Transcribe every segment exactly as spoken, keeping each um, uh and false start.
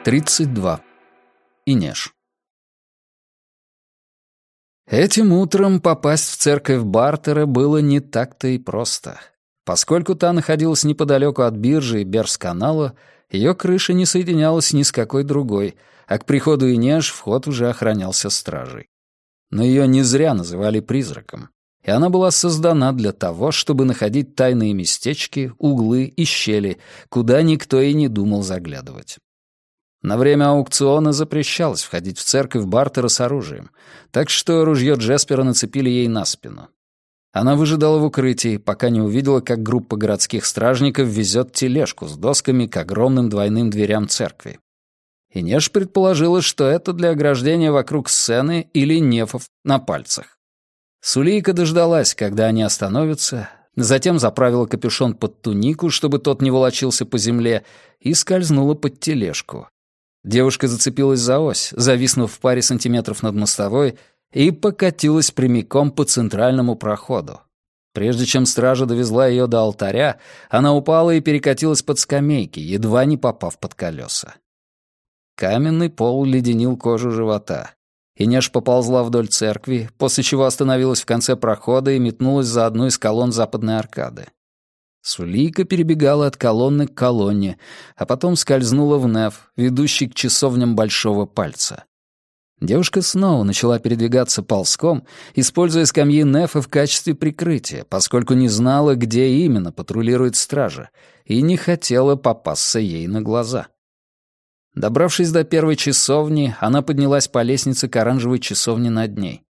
тридцать два. Инеш. Этим утром попасть в церковь Бартера было не так-то и просто. Поскольку та находилась неподалеку от биржи и Берс-канала, ее крыша не соединялась ни с какой другой, а к приходу Инеш вход уже охранялся стражей. Но ее не зря называли призраком, и она была создана для того, чтобы находить тайные местечки, углы и щели, куда никто и не думал заглядывать. На время аукциона запрещалось входить в церковь Бартера с оружием, так что ружье Джеспера нацепили ей на спину. Она выжидала в укрытии, пока не увидела, как группа городских стражников везет тележку с досками к огромным двойным дверям церкви. Инеш предположила, что это для ограждения вокруг сцены или нефов на пальцах. Сулейка дождалась, когда они остановятся, затем заправила капюшон под тунику, чтобы тот не волочился по земле, и скользнула под тележку. Девушка зацепилась за ось, зависнув в паре сантиметров над мостовой, и покатилась прямиком по центральному проходу. Прежде чем стража довезла ее до алтаря, она упала и перекатилась под скамейки, едва не попав под колеса. Каменный пол леденил кожу живота. Инеш поползла вдоль церкви, после чего остановилась в конце прохода и метнулась за одну из колонн западной аркады. Сулейка перебегала от колонны к колонне, а потом скользнула в неф, ведущий к часовням большого пальца. Девушка снова начала передвигаться ползком, используя скамьи нефа в качестве прикрытия, поскольку не знала, где именно патрулирует стража, и не хотела попасться ей на глаза. Добравшись до первой часовни, она поднялась по лестнице к оранжевой часовне над ней.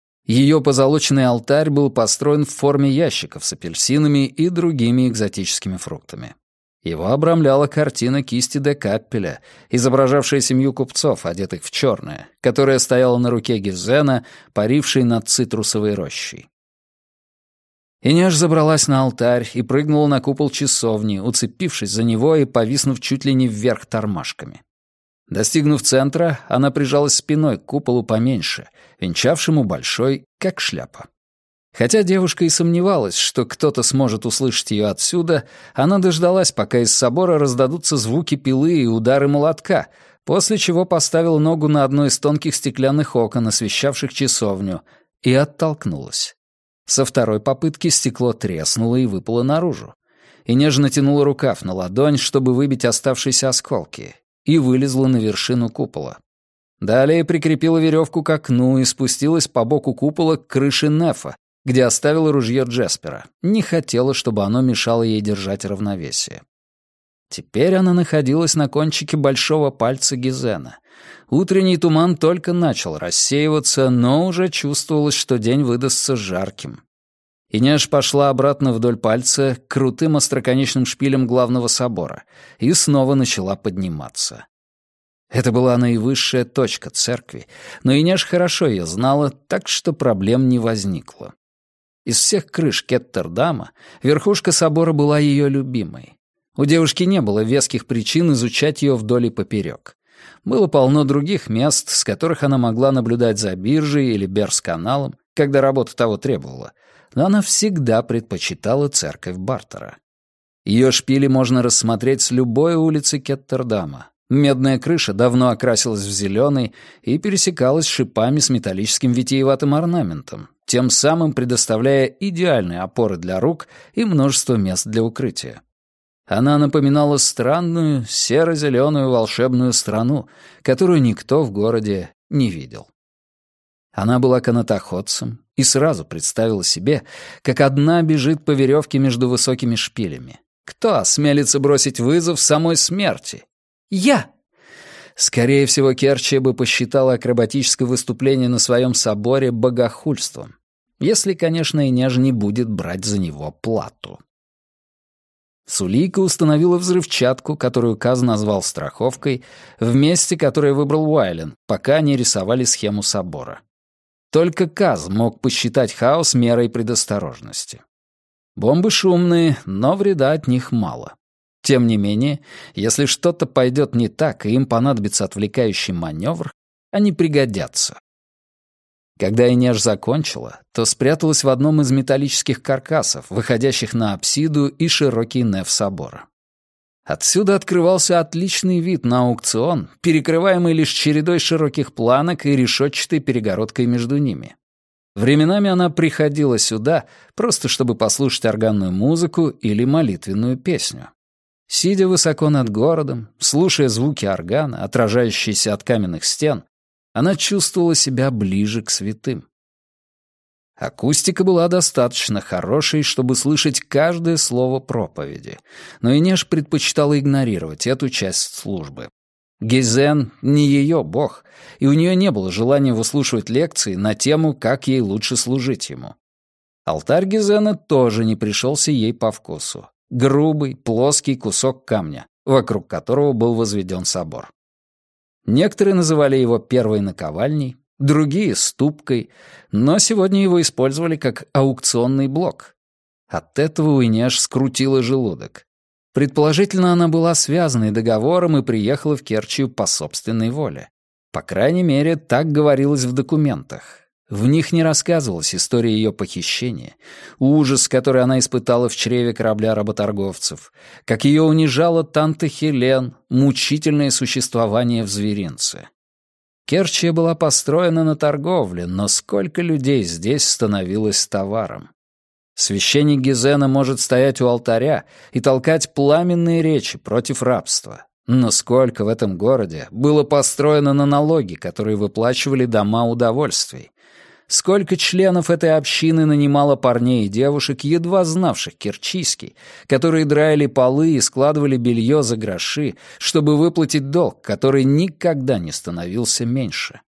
Ее позолоченный алтарь был построен в форме ящиков с апельсинами и другими экзотическими фруктами. Его обрамляла картина кисти де Каппеля, изображавшая семью купцов, одетых в черное, которая стояла на руке Гизена, парившей над цитрусовой рощей. Инеш забралась на алтарь и прыгнула на купол часовни, уцепившись за него и повиснув чуть ли не вверх тормашками. Достигнув центра, она прижалась спиной к куполу поменьше, венчавшему большой, как шляпа. Хотя девушка и сомневалась, что кто-то сможет услышать ее отсюда, она дождалась, пока из собора раздадутся звуки пилы и удары молотка, после чего поставила ногу на одно из тонких стеклянных окон, освещавших часовню, и оттолкнулась. Со второй попытки стекло треснуло и выпало наружу. Инеш натянула рукав на ладонь, чтобы выбить оставшиеся осколки, и вылезла на вершину купола. Далее прикрепила веревку к окну и спустилась по боку купола к крыше нефа, где оставила ружье Джеспера. Не хотела, чтобы оно мешало ей держать равновесие. Теперь она находилась на кончике большого пальца Гизена. Утренний туман только начал рассеиваться, но уже чувствовалось, что день выдастся жарким. Инеш пошла обратно вдоль пальца к крутым остроконечным шпилям главного собора и снова начала подниматься. Это была наивысшая точка церкви, но Инеш хорошо ее знала, так что проблем не возникло. Из всех крыш Кеттердама верхушка собора была ее любимой. У девушки не было веских причин изучать ее вдоль и поперек. Было полно других мест, с которых она могла наблюдать за биржей или Берс-каналом, когда работа того требовала, но она всегда предпочитала церковь Бартера. Ее шпили можно рассмотреть с любой улицы Кеттердама. Медная крыша давно окрасилась в зеленый и пересекалась шипами с металлическим витиеватым орнаментом, тем самым предоставляя идеальные опоры для рук и множество мест для укрытия. Она напоминала странную серо-зеленую волшебную страну, которую никто в городе не видел. Она была канатоходцем и сразу представила себе, как одна бежит по веревке между высокими шпилями. Кто осмелится бросить вызов самой смерти? Я! Скорее всего, Керчия бы посчитала акробатическое выступление на своем соборе богохульством, если, конечно, Инеж не будет брать за него плату. Сулейка установила взрывчатку, которую Каз назвал страховкой, в месте, которое выбрал Уайлен, пока они рисовали схему собора. Только Каз мог посчитать хаос мерой предосторожности. Бомбы шумные, но вреда от них мало. Тем не менее, если что-то пойдет не так, и им понадобится отвлекающий маневр, они пригодятся. Когда Инеж закончила, то спряталась в одном из металлических каркасов, выходящих на апсиду и широкий неф собора. Отсюда открывался отличный вид на аукцион, перекрываемый лишь чередой широких планок и решетчатой перегородкой между ними. Временами она приходила сюда, просто чтобы послушать органную музыку или молитвенную песню. Сидя высоко над городом, слушая звуки органа, отражающиеся от каменных стен, она чувствовала себя ближе к святым. Акустика была достаточно хорошей, чтобы слышать каждое слово проповеди, но Инеш предпочитала игнорировать эту часть службы. Гейзен — не ее бог, и у нее не было желания выслушивать лекции на тему, как ей лучше служить ему. Алтарь Гейзена тоже не пришелся ей по вкусу. Грубый, плоский кусок камня, вокруг которого был возведен собор. Некоторые называли его первой наковальней, другие — ступкой, но сегодня его использовали как аукционный блок. От этого у Инеш скрутило желудок. Предположительно, она была связанной договором и приехала в Керчью по собственной воле. По крайней мере, так говорилось в документах. В них не рассказывалась история ее похищения, ужас, который она испытала в чреве корабля работорговцев, как ее унижала Танта Хелен, мучительное существование в зверинце. Керчья была построена на торговле, но сколько людей здесь становилось товаром. Священник Гизена может стоять у алтаря и толкать пламенные речи против рабства. Но сколько в этом городе было построено на налоги, которые выплачивали дома удовольствий? Сколько членов этой общины нанимало парней и девушек, едва знавших кирчийский, которые драили полы и складывали белье за гроши, чтобы выплатить долг, который никогда не становился меньше?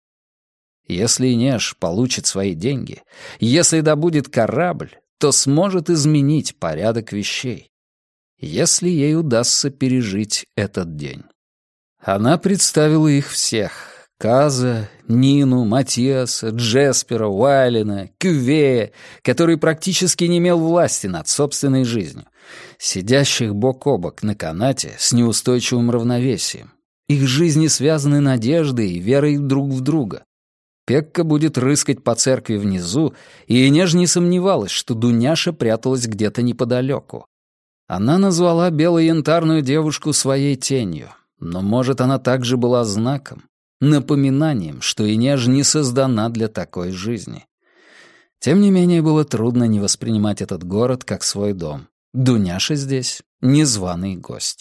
Если Инеш получит свои деньги, если добудет корабль, то сможет изменить порядок вещей, если ей удастся пережить этот день. Она представила их всех — Каза, Нину, Матиаса, Джеспера, Уайлена, Кювея, который практически не имел власти над собственной жизнью, сидящих бок о бок на канате с неустойчивым равновесием. Их жизни связаны надеждой и верой друг в друга. Пекка будет рыскать по церкви внизу, и Инеж не сомневалась, что Дуняша пряталась где-то неподалеку. Она назвала бело-янтарную девушку своей тенью, но, может, она также была знаком, напоминанием, что Инеж не создана для такой жизни. Тем не менее, было трудно не воспринимать этот город как свой дом. Дуняша здесь — незваный гость.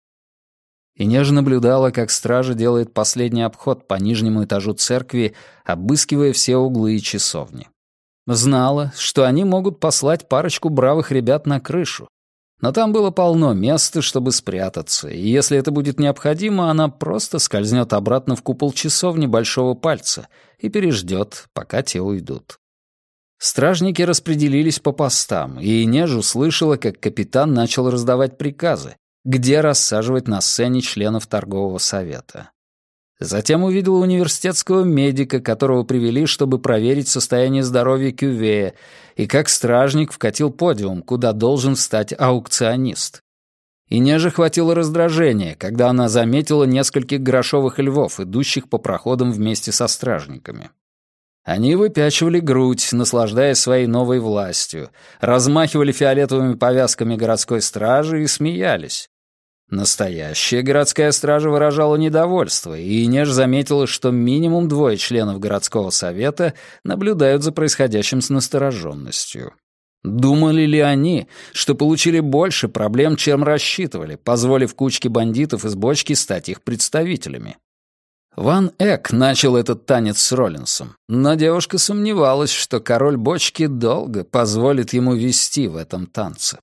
Инеж наблюдала, как стража делает последний обход по нижнему этажу церкви, обыскивая все углы и часовни. Знала, что они могут послать парочку бравых ребят на крышу, но там было полно места, чтобы спрятаться, и если это будет необходимо, она просто скользнет обратно в купол часовни Большого Пальца и переждет, пока те уйдут. Стражники распределились по постам, и Инеж услышала, как капитан начал раздавать приказы, где рассаживать на сцене членов торгового совета. Затем увидела университетского медика, которого привели, чтобы проверить состояние здоровья Кювея, и как стражник вкатил подиум, куда должен встать аукционист. Инеже хватило раздражения, когда она заметила нескольких грошовых львов, идущих по проходам вместе со стражниками. Они выпячивали грудь, наслаждаясь своей новой властью, размахивали фиолетовыми повязками городской стражи и смеялись. Настоящая городская стража выражала недовольство, и Инеж заметила, что минимум двое членов городского совета наблюдают за происходящим с настороженностью. Думали ли они, что получили больше проблем, чем рассчитывали, позволив кучке бандитов из бочки стать их представителями? Ван Эк начал этот танец с Роллинсом, но девушка сомневалась, что король бочки долго позволит ему вести в этом танце.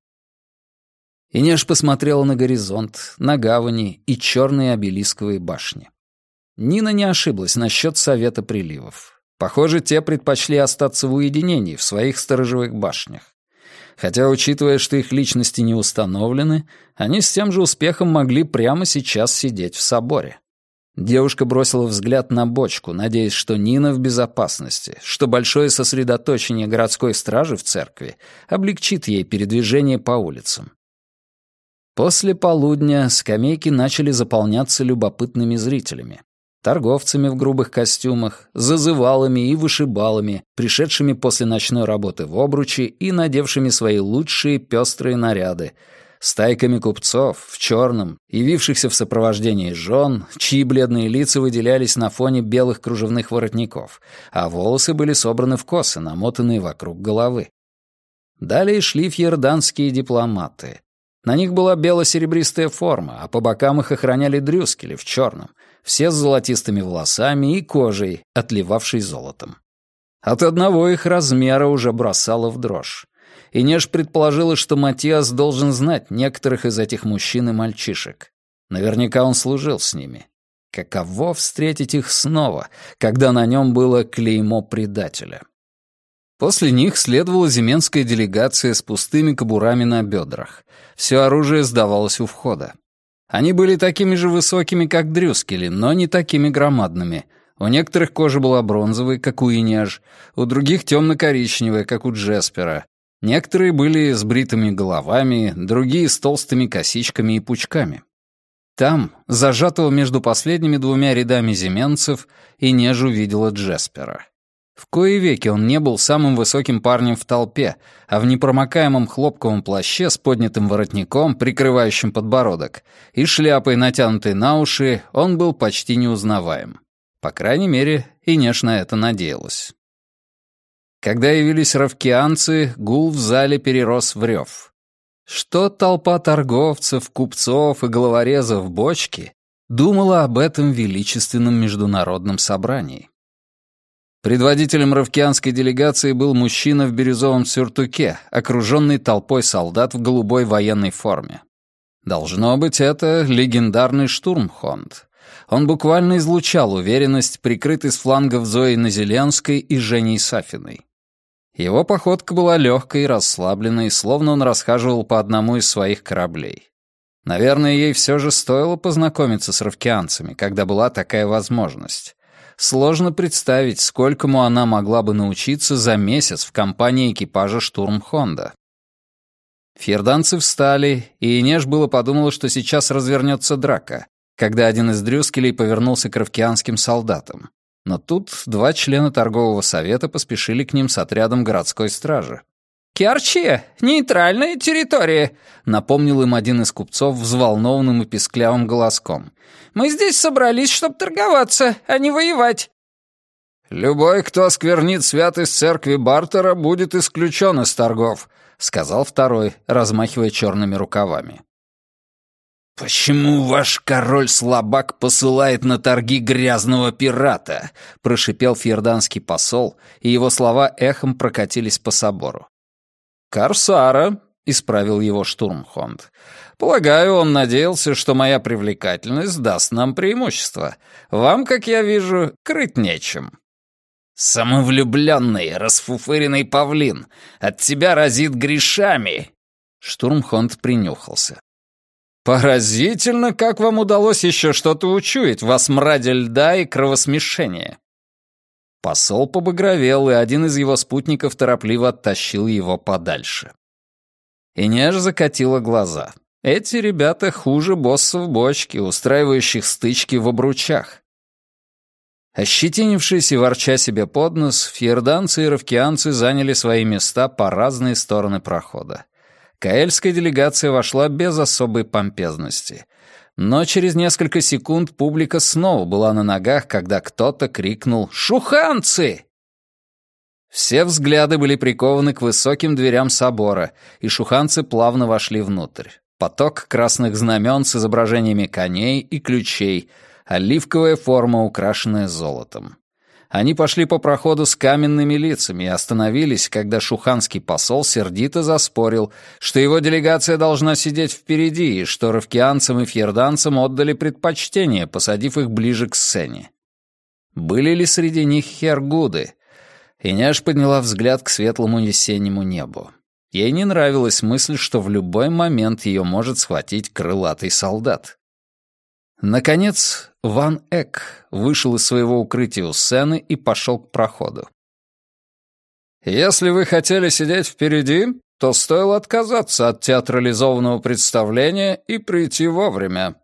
Инеж посмотрела на горизонт, на гавани и черные обелисковые башни. Нина не ошиблась насчет совета приливов. Похоже, те предпочли остаться в уединении в своих сторожевых башнях. Хотя, учитывая, что их личности не установлены, они с тем же успехом могли прямо сейчас сидеть в соборе. Девушка бросила взгляд на бочку, надеясь, что Нина в безопасности, что большое сосредоточение городской стражи в церкви облегчит ей передвижение по улицам. После полудня скамейки начали заполняться любопытными зрителями. Торговцами в грубых костюмах, зазывалами и вышибалами, пришедшими после ночной работы в обручи и надевшими свои лучшие пестрые наряды, стайками купцов в черном, явившихся в сопровождении жен, чьи бледные лица выделялись на фоне белых кружевных воротников, а волосы были собраны в косы, намотанные вокруг головы. Далее шли фьерданские дипломаты. На них была бело-серебристая форма, а по бокам их охраняли дрюскели в черном, все с золотистыми волосами и кожей, отливавшей золотом. От одного их размера уже бросало в дрожь. Инеш предположила, что Матиас должен знать некоторых из этих мужчин и мальчишек. Наверняка он служил с ними. Каково встретить их снова, когда на нем было клеймо предателя? После них следовала земенская делегация с пустыми кобурами на бедрах. Все оружие сдавалось у входа. Они были такими же высокими, как дрюскели, но не такими громадными. У некоторых кожа была бронзовой, как у Инеж, у других темно-коричневая, как у Джеспера. Некоторые были с бритыми головами, другие с толстыми косичками и пучками. Там, зажатого между последними двумя рядами земенцев, Инеж увидела Джеспера. В кои веки он не был самым высоким парнем в толпе, а в непромокаемом хлопковом плаще с поднятым воротником, прикрывающим подбородок, и шляпой, натянутой на уши, он был почти неузнаваем. По крайней мере, Инеш на это надеялась. Когда явились равкианцы, гул в зале перерос в рев. Что толпа торговцев, купцов и головорезов бочки думала об этом величественном международном собрании? Предводителем равкианской делегации был мужчина в бирюзовом сюртуке, окруженный толпой солдат в голубой военной форме. Должно быть, это легендарный штурмхонд. Он буквально излучал уверенность, прикрытый с флангов Зоей Назеленской и Женей Сафиной. Его походка была легкой и расслабленной, словно он расхаживал по одному из своих кораблей. Наверное, ей все же стоило познакомиться с равкианцами, когда была такая возможность. Сложно представить, сколькому она могла бы научиться за месяц в компании экипажа штурмхонда. Фьерданцы встали, и Инеш было подумала, что сейчас развернется драка, когда один из дрюскелей повернулся к равкианским солдатам. Но тут два члена торгового совета поспешили к ним с отрядом городской стражи. «Керчи — нейтральная территория», — напомнил им один из купцов взволнованным и писклявым голоском. «Мы здесь собрались, чтобы торговаться, а не воевать». «Любой, кто осквернит святость церкви Бартера, будет исключен из торгов», — сказал второй, размахивая черными рукавами. «Почему ваш король-слабак посылает на торги грязного пирата?» — прошипел фьерданский посол, и его слова эхом прокатились по собору. «Корсара», — исправил его штурмхонд. «Полагаю, он надеялся, что моя привлекательность даст нам преимущество. Вам, как я вижу, крыть нечем». «Самовлюбленный, расфуфыренный павлин, от тебя разит грешами!» Штурмхонд принюхался. «Поразительно, как вам удалось еще что-то учуять во смраде льда и кровосмешения». Посол побагровел, и один из его спутников торопливо оттащил его подальше. Инеш закатила глаза. Эти ребята хуже боссов бочки, устраивающих стычки в обручах. Ощетинившись и ворча себе под нос, фьерданцы и равкианцы заняли свои места по разные стороны прохода. Каэльская делегация вошла без особой помпезности. Но через несколько секунд публика снова была на ногах, когда кто-то крикнул «Шуханцы!». Все взгляды были прикованы к высоким дверям собора, и шуханцы плавно вошли внутрь. Поток красных знамен с изображениями коней и ключей, оливковая форма, украшенная золотом. Они пошли по проходу с каменными лицами и остановились, когда шуханский посол сердито заспорил, что его делегация должна сидеть впереди, и что равкианцам и фьерданцам отдали предпочтение, посадив их ближе к сцене. Были ли среди них хергуды? Инеш подняла взгляд к светлому весеннему небу. Ей не нравилась мысль, что в любой момент ее может схватить крылатый солдат. Наконец, Ван Эк вышел из своего укрытия у сцены и пошел к проходу. «Если вы хотели сидеть впереди, то стоило отказаться от театрализованного представления и прийти вовремя».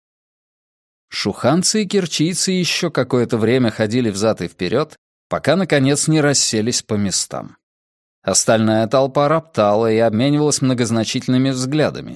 Шуханцы и кирчийцы еще какое-то время ходили взад и вперед, пока, наконец, не расселись по местам. Остальная толпа роптала и обменивалась многозначительными взглядами.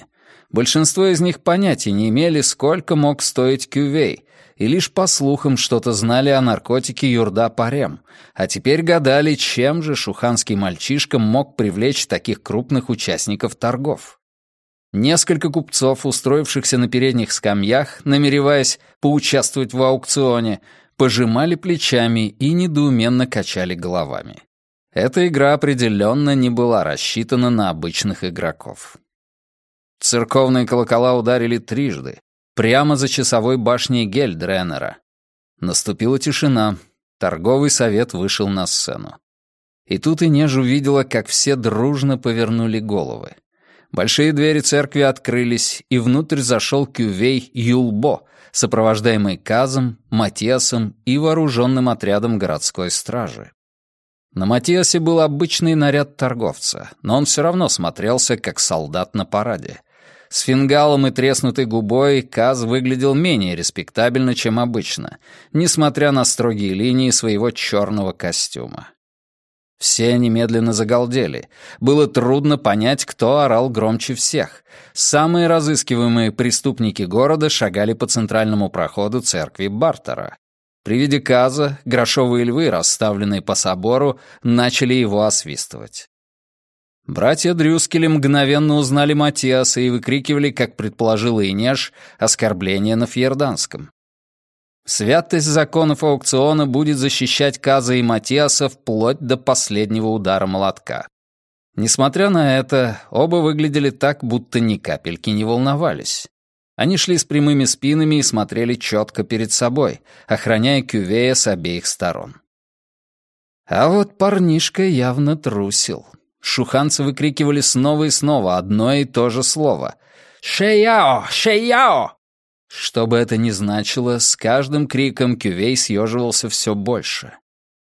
Большинство из них понятия не имели, сколько мог стоить кювей, и лишь по слухам что-то знали о наркотике юрда-парем, а теперь гадали, чем же шуханский мальчишка мог привлечь таких крупных участников торгов. Несколько купцов, устроившихся на передних скамьях, намереваясь поучаствовать в аукционе, пожимали плечами и недоуменно качали головами. Эта игра определенно не была рассчитана на обычных игроков. Церковные колокола ударили трижды, прямо за часовой башней Гельдренера. Наступила тишина, торговый совет вышел на сцену. И тут Инеж увидела, как все дружно повернули головы. Большие двери церкви открылись, и внутрь зашел кювей Юлбо, сопровождаемый Казом, Матиасом и вооруженным отрядом городской стражи. На Матиасе был обычный наряд торговца, но он все равно смотрелся, как солдат на параде. С фингалом и треснутой губой Каз выглядел менее респектабельно, чем обычно, несмотря на строгие линии своего черного костюма. Все немедленно загалдели. Было трудно понять, кто орал громче всех. Самые разыскиваемые преступники города шагали по центральному проходу церкви Бартера. При виде Каза грошовые львы, расставленные по собору, начали его освистывать. Братья Дрюскели мгновенно узнали Матиаса и выкрикивали, как предположила Инеж, оскорбление на фьерданском. Святость законов аукциона будет защищать Каза и Матиаса вплоть до последнего удара молотка. Несмотря на это, оба выглядели так, будто ни капельки не волновались. Они шли с прямыми спинами и смотрели четко перед собой, охраняя кювея с обеих сторон. А вот парнишка явно трусил. Шуханцы выкрикивали снова и снова одно и то же слово. «Шеяо! Шеяо!» Что бы это ни значило, с каждым криком кювей съеживался все больше.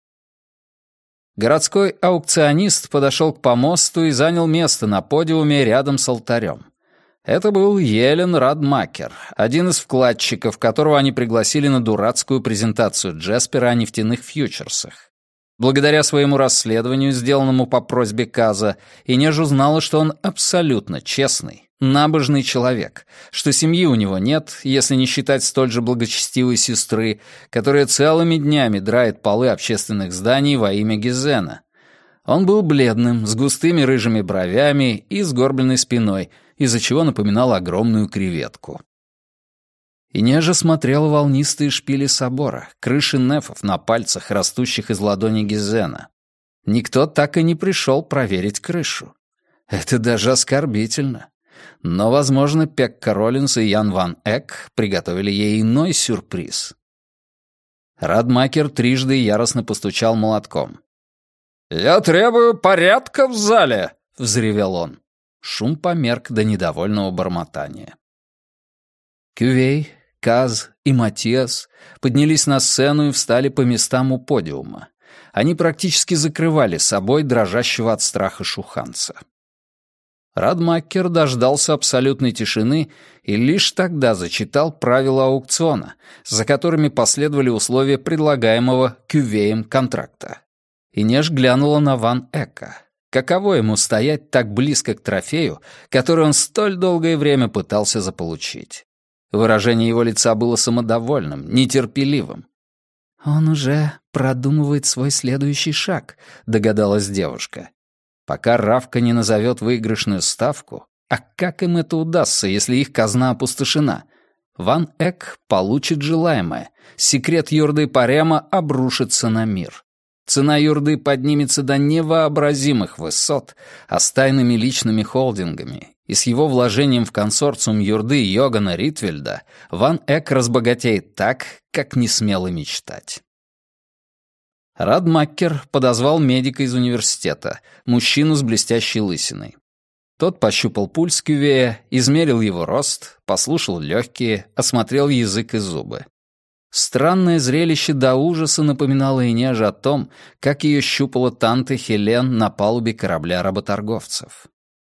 Городской аукционист подошел к помосту и занял место на подиуме рядом с алтарем. Это был Елен Радмакер, один из вкладчиков, которого они пригласили на дурацкую презентацию Джеспера о нефтяных фьючерсах. Благодаря своему расследованию, сделанному по просьбе Каза, Инеж узнала, что он абсолютно честный, набожный человек, что семьи у него нет, если не считать столь же благочестивой сестры, которая целыми днями драет полы общественных зданий во имя Гизена. Он был бледным, с густыми рыжими бровями и сгорбленной спиной, из-за чего напоминал огромную креветку. Инежа смотрела волнистые шпили собора, крыши нефов на пальцах, растущих из ладони Гизена. Никто так и не пришел проверить крышу. Это даже оскорбительно. Но, возможно, Пекка Роллинс и Ян Ван Эк приготовили ей иной сюрприз. Радмакер трижды яростно постучал молотком. «Я требую порядка в зале!» — взревел он. Шум померк до недовольного бормотания. Кювей, Каз и Матиас поднялись на сцену и встали по местам у подиума. Они практически закрывали собой дрожащего от страха шуханца. Радмакер дождался абсолютной тишины и лишь тогда зачитал правила аукциона, за которыми последовали условия предлагаемого кювеем контракта. Инеж глянула на Ван Эка. Каково ему стоять так близко к трофею, который он столь долгое время пытался заполучить? Выражение его лица было самодовольным, нетерпеливым. «Он уже продумывает свой следующий шаг», — догадалась девушка. Пока Равка не назовет выигрышную ставку, а как им это удастся, если их казна опустошена? Ван Эк получит желаемое. Секрет юрды Парема обрушится на мир. Цена юрды поднимется до невообразимых высот, а с тайными личными холдингами и с его вложением в консорциум юрды Йогана Ритвельда Ван Эк разбогатеет так, как не смел и мечтать. Радмакер подозвал медика из университета, мужчину с блестящей лысиной. Тот пощупал пульс кювея, измерил его рост, послушал легкие, осмотрел язык и зубы. Странное зрелище до ужаса напоминало Инеже о том, как ее щупала танта Хелен на палубе корабля работорговцев.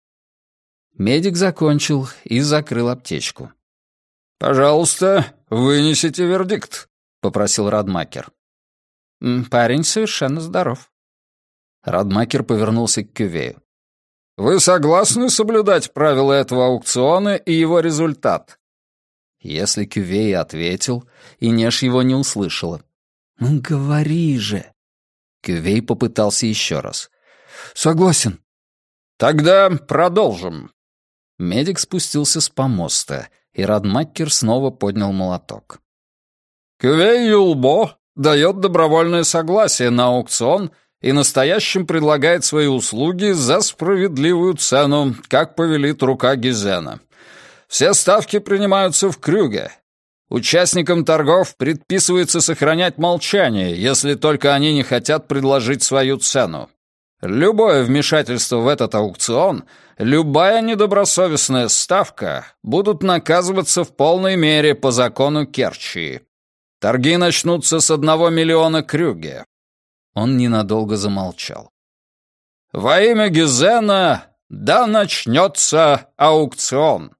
Медик закончил и закрыл аптечку. «Пожалуйста, вынесите вердикт», — попросил Радмакер. «Парень совершенно здоров». Радмакер повернулся к кювею. Вы согласны соблюдать правила этого аукциона и его результат?» Если Кювей ответил, Инеш его не услышала. «Ну, говори же!» Кювей попытался еще раз. «Согласен». «Тогда продолжим». Медик спустился с помоста, и Радмакер снова поднял молоток. «Кювей Юлбо дает добровольное согласие на аукцион и настоящим предлагает свои услуги за справедливую цену, как повелит рука Гизена. Все ставки принимаются в Крюге. Участникам торгов предписывается сохранять молчание, если только они не хотят предложить свою цену. Любое вмешательство в этот аукцион, любая недобросовестная ставка будут наказываться в полной мере по закону Керчи. Торги начнутся с одного миллиона крюге». Он ненадолго замолчал. «Во имя Гизена, да начнется аукцион!»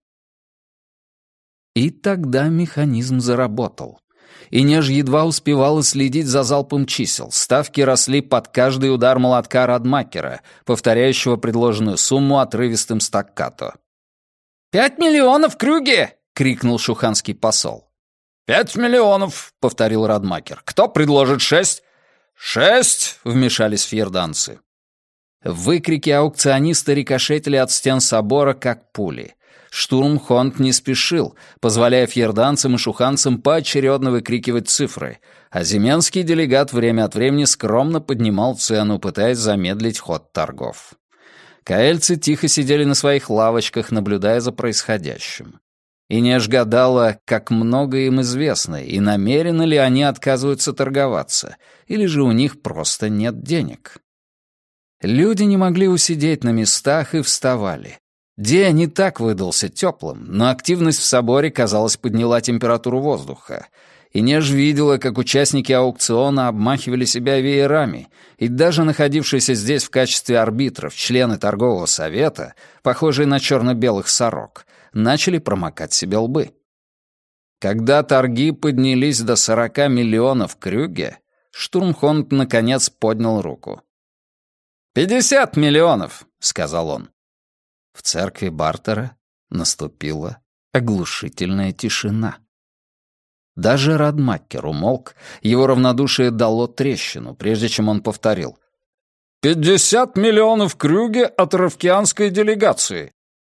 И тогда механизм заработал. Инеж едва успевала следить за залпом чисел. Ставки росли под каждый удар молотка Радмакера, повторяющего предложенную сумму отрывистым стаккато. «Пять миллионов крюге!» — крикнул шуханский посол. «Пять миллионов!» — повторил Радмакер. «Кто предложит шесть?» «Шесть!» — вмешались фьерданцы. Выкрики аукциониста рикошетили от стен собора, как пули. Штурмхонд не спешил, позволяя фьерданцам и шуханцам поочередно выкрикивать цифры, а земенский делегат время от времени скромно поднимал цену, пытаясь замедлить ход торгов. Каэльцы тихо сидели на своих лавочках, наблюдая за происходящим. Инеш гадала, как много им известно, и намеренно ли они отказываются торговаться, или же у них просто нет денег. Люди не могли усидеть на местах и вставали. День не так выдался теплым, но активность в соборе, казалось, подняла температуру воздуха. Инеш видела, как участники аукциона обмахивали себя веерами, и даже находившиеся здесь в качестве арбитров члены торгового совета, похожие на черно-белых сорок, начали промокать себе лбы. Когда торги поднялись до сорока миллионов крюге, Штурмхонд наконец поднял руку. «Пятьдесят миллионов», — сказал он. В церкви Бартера наступила оглушительная тишина. Даже Радмакер умолк, его равнодушие дало трещину, прежде чем он повторил. «Пятьдесят миллионов крюге от равкианской делегации».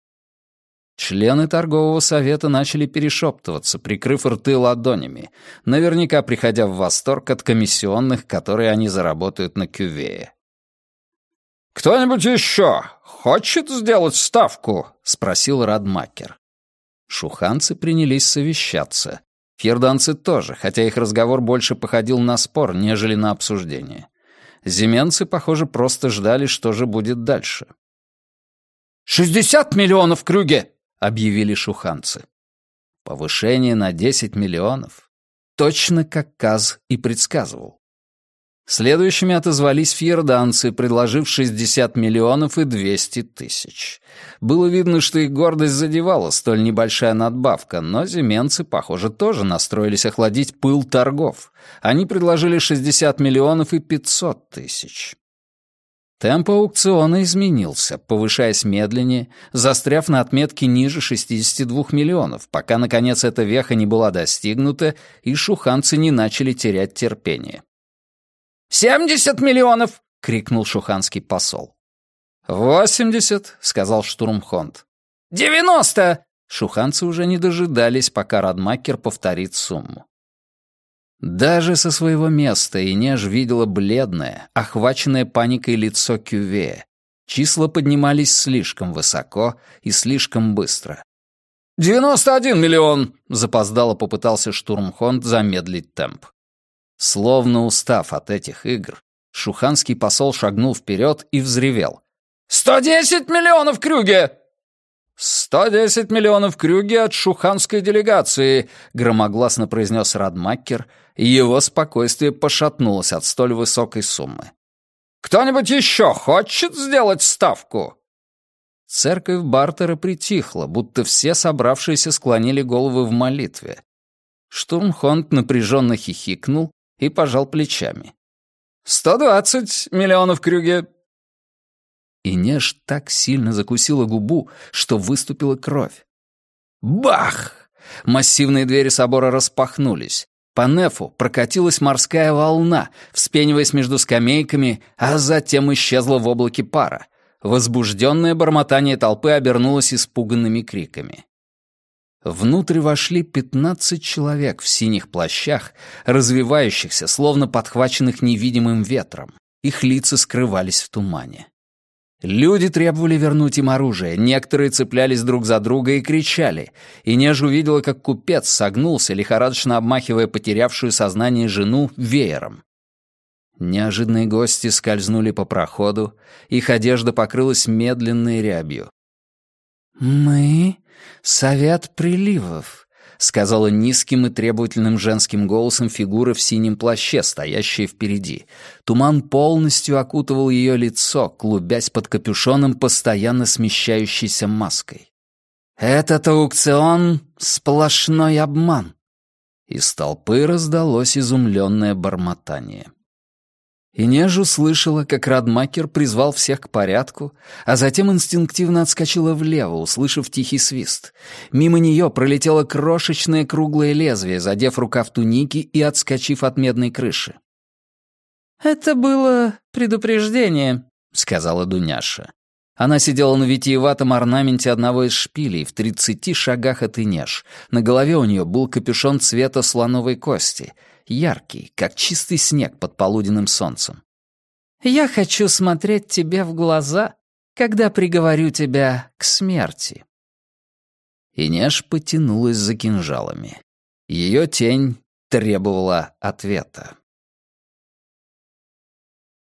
Члены торгового совета начали перешептываться, прикрыв рты ладонями, наверняка приходя в восторг от комиссионных, которые они заработают на кювее. «Кто-нибудь еще хочет сделать ставку?» — спросил Радмакер. Шуханцы принялись совещаться. Фьерданцы тоже, хотя их разговор больше походил на спор, нежели на обсуждение. Земенцы, похоже, просто ждали, что же будет дальше. «Шестьдесят миллионов крюге!» — объявили шуханцы. Повышение на десять миллионов. Точно как Каз и предсказывал. Следующими отозвались фьерданцы, предложив шестьдесят миллионов и двести тысяч. Было видно, что их гордость задевала столь небольшая надбавка, но земенцы, похоже, тоже настроились охладить пыл торгов. Они предложили шестьдесят миллионов и пятьсот тысяч. Темп аукциона изменился, повышаясь медленнее, застряв на отметке ниже шестидесяти двух миллионов, пока, наконец, эта веха не была достигнута, и шуханцы не начали терять терпение. «Семьдесят миллионов!» — крикнул шуханский посол. «Восемьдесят!» — сказал Штурмхонд. «Девяносто!» Шуханцы уже не дожидались, пока Радмакер повторит сумму. Даже со своего места Инеж видела бледное, охваченное паникой лицо Кювея. Числа поднимались слишком высоко и слишком быстро. «Девяносто один миллион!» — запоздало попытался Штурмхонд замедлить темп. Словно устав от этих игр, шуханский посол шагнул вперед и взревел. «Сто десять миллионов крюге!» «Сто десять миллионов крюге от шуханской делегации», — громогласно произнес Радмакер, и его спокойствие пошатнулось от столь высокой суммы. «Кто-нибудь еще хочет сделать ставку?» Церковь Бартера притихла, будто все собравшиеся склонили головы в молитве. Штурмхонд напряженно хихикнул и пожал плечами. «Сто двадцать миллионов крюге». И Неж так сильно закусила губу, что выступила кровь. Бах! Массивные двери собора распахнулись. По нефу прокатилась морская волна, вспениваясь между скамейками, а затем исчезла в облаке пара. Возбужденное бормотание толпы обернулось испуганными криками. Внутрь вошли пятнадцать человек в синих плащах, развивающихся, словно подхваченных невидимым ветром. Их лица скрывались в тумане. Люди требовали вернуть им оружие, некоторые цеплялись друг за друга и кричали, и Неж увидела, как купец согнулся, лихорадочно обмахивая потерявшую сознание жену веером. Неожиданные гости скользнули по проходу, их одежда покрылась медленной рябью. «Мы — Совет Приливов», — сказала низким и требовательным женским голосом фигура в синем плаще, стоящая впереди. Туман полностью окутывал ее лицо, клубясь под капюшоном постоянно смещающейся маской. «Этот аукцион — сплошной обман». Из толпы раздалось изумленное бормотание. И Неж услышала, как Радмакер призвал всех к порядку, а затем инстинктивно отскочила влево, услышав тихий свист. Мимо нее пролетело крошечное круглое лезвие, задев рукав туники и отскочив от медной крыши. «Это было предупреждение», — сказала Дуняша. Она сидела на витиеватом орнаменте одного из шпилей в тридцати шагах от Инеж. На голове у нее был капюшон цвета слоновой кости, яркий, как чистый снег под полуденным солнцем. «Я хочу смотреть тебе в глаза, когда приговорю тебя к смерти». Инеж потянулась за кинжалами. Ее тень требовала ответа.